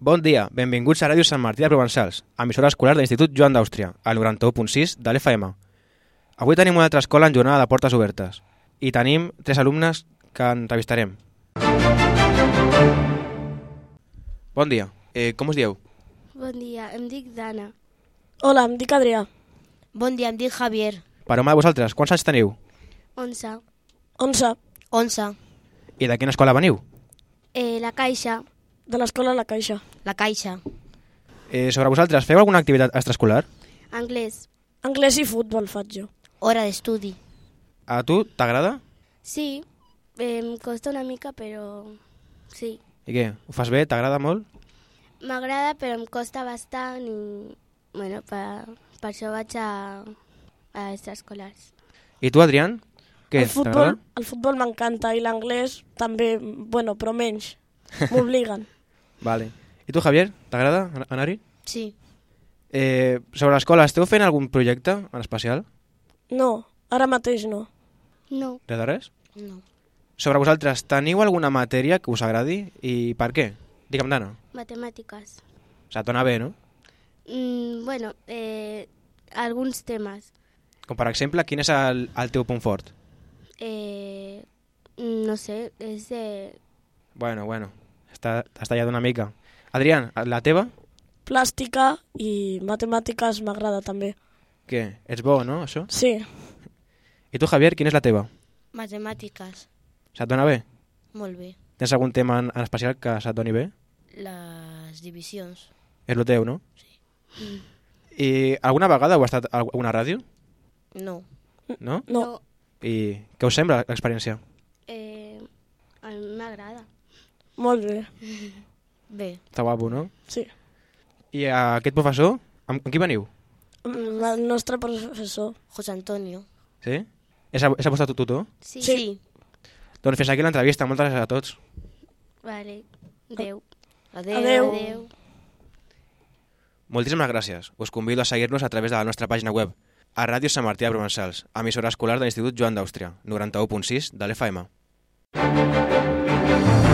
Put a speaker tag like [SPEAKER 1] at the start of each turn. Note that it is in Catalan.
[SPEAKER 1] Bon dia, benvinguts a Ràdio Sant Martí de Provençals, emissora escolar de l'Institut Joan d'Àustria, al 91.6 de l'FM. Avui tenim una altra escola en jornada de portes obertes i tenim 3 alumnes que entrevistarem. Bon dia, com us dieu?
[SPEAKER 2] Bon dia, em dic Dana.
[SPEAKER 3] Hola, em dic Adrià.
[SPEAKER 4] Bon dia, em dic Javier.
[SPEAKER 1] Per home de vosaltres, quants anys teniu?
[SPEAKER 2] 11.
[SPEAKER 3] 11.
[SPEAKER 4] 11.
[SPEAKER 1] I de quina escola veniu?
[SPEAKER 2] La Caixa.
[SPEAKER 3] De l'escola La Caixa.
[SPEAKER 4] La Caixa.
[SPEAKER 1] Sobre vosaltres, feu alguna activitat extraescolar?
[SPEAKER 2] Anglès.
[SPEAKER 3] Anglès i futbol faig jo.
[SPEAKER 4] Hora d'estudi.
[SPEAKER 1] A tu t'agrada?
[SPEAKER 2] Sí, em costa una mica, però sí.
[SPEAKER 1] I què, ho fas bé? T'agrada molt?
[SPEAKER 2] M'agrada, però em costa bastant i bueno, per això vaig a extraescolars.
[SPEAKER 1] I tu, Adrián? Què, t'agrada?
[SPEAKER 3] El futbol m'encanta i l'anglès també, bueno, però menys. M'obliguen.
[SPEAKER 1] Vale. I tu, Javier, t'agrada anar-hi?
[SPEAKER 4] Sí.
[SPEAKER 1] Sobre l'escola, esteu fent algun projecte en especial?
[SPEAKER 3] No, ara mateix no.
[SPEAKER 2] No.
[SPEAKER 1] Res de res?
[SPEAKER 4] No.
[SPEAKER 1] Sobre vosaltres, teniu alguna matèria que us agradi i per què? Digue'm, Dana.
[SPEAKER 2] Matemàtiques.
[SPEAKER 1] Se't dona bé, no?
[SPEAKER 2] Bueno, alguns temes.
[SPEAKER 1] Com per exemple, quin és el teu punt fort?
[SPEAKER 2] No sé, és de...
[SPEAKER 1] Bueno, t'has tallat una mica. Adrián, la teva?
[SPEAKER 3] Plàstica i matemàtiques m'agrada també.
[SPEAKER 1] Què? Ets bo, no, això?
[SPEAKER 3] Sí.
[SPEAKER 1] I tu, Javier, quina és la teva?
[SPEAKER 4] Matemàtiques.
[SPEAKER 1] Se't dona bé?
[SPEAKER 4] Molt bé.
[SPEAKER 1] Tens algun tema en especial que se't doni bé?
[SPEAKER 4] Les divisions.
[SPEAKER 1] És el teu, no?
[SPEAKER 4] Sí.
[SPEAKER 1] I alguna vegada heu estat a alguna ràdio?
[SPEAKER 4] No.
[SPEAKER 1] No?
[SPEAKER 3] No.
[SPEAKER 1] I què us sembla l'experiència?
[SPEAKER 2] A mi m'agrada.
[SPEAKER 3] Molt bé.
[SPEAKER 4] Bé.
[SPEAKER 1] Està guapo, no?
[SPEAKER 3] Sí.
[SPEAKER 1] I aquest professor, amb qui veniu?
[SPEAKER 3] El nostre professor.
[SPEAKER 4] José Antonio.
[SPEAKER 1] Sí? És el vostre tutor?
[SPEAKER 2] Sí.
[SPEAKER 1] Doncs fins aquí l'entrevista. Moltes gràcies a tots.
[SPEAKER 2] Vale. Adéu.
[SPEAKER 3] Adéu.
[SPEAKER 1] Moltíssimes gràcies. Us convido a seguir-nos a través de la nostra pàgina web, a Ràdio Sant Martí de Provençals, emissora escolar de l'Institut Joan d'Àustria, 91.6 de l'FM.